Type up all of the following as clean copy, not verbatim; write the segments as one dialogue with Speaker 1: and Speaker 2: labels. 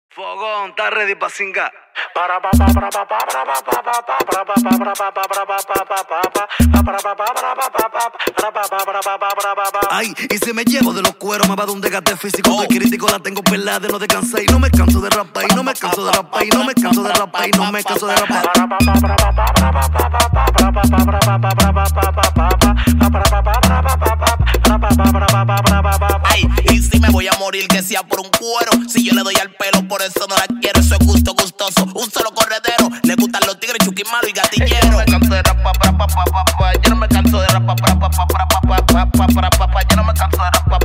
Speaker 1: Fogón, está ready pa' cingar. Ay, y si me llevo de los cueros, me va de un desgaste físico. Estoy crítico, la tengo pelada de no descansar. Y no me canso de rapar, y no me canso de rapar, y no me canso de rapar, y no me canso de rapar.
Speaker 2: Ay, y si me voy a morir que sea por un cuero. Si yo le doy al pelo, por eso no la quiero. Eso es gusto gustoso, un solo corredero. Le gustan los tigres, chuquimalo y gatillero. Yo no me canso de rapar, yo no me canso de rapar, yo no me canso de rapar,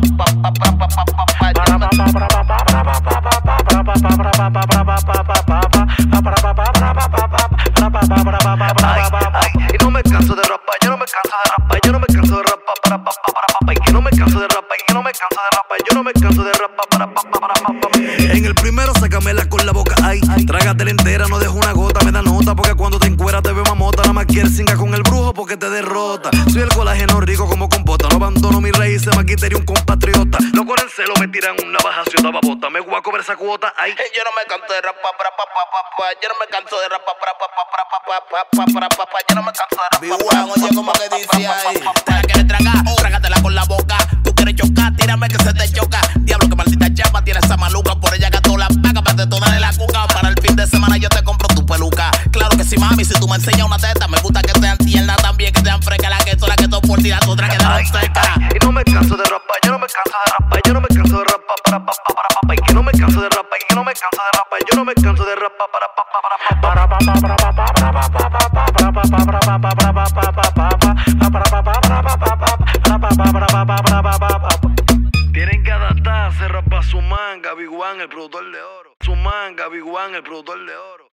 Speaker 1: y no me canso de rapar, yo no me canso de rapar, yo no me canso de rapar, y que no me canso de rapar, y que no me canso de rapar, yo no me canso de rapar, En el primero sácamela con la boca, ay, trágatela entera, no dejo una gota, me da nota, porque cuando te encueras te veo mamota, nada más quieres cingar con el brujo porque te derrota. Soy el colágeno rico como compota, no abandono mis raíces, me quitaría un compatriota. No con el celo me tiran una baja ciudad babota, me voy a cobrar esa cuota, ay.
Speaker 2: Yo no me canso de rapar, yo no me canso de rapar, yo no me canso de rapar. Oye, como que dice ahí, te la quieres tragar, trágatela con la boca. Tú quieres chocar, tírame que se te choca. Diablo, que maldita chapa tiene esa maluca. Por ella gato la paga para detonarle la cuca. Para el fin de semana yo te compro tu peluca. Claro que sí, mami, si tú me enseñas una teta. Me gusta que sean tierna también, que sean fresca. La que son por ti, las otras quedaron secas.
Speaker 1: Y no me canso de rapar, yo no me canso de rapar, yo no me canso de rapar, y que no me canso de rapar, y que no me canso de rapar, yo no me canso de rapar, Tienen que adaptarse, rapa su manga, Big One, el productor de oro. Su manga, Big One, el productor de oro.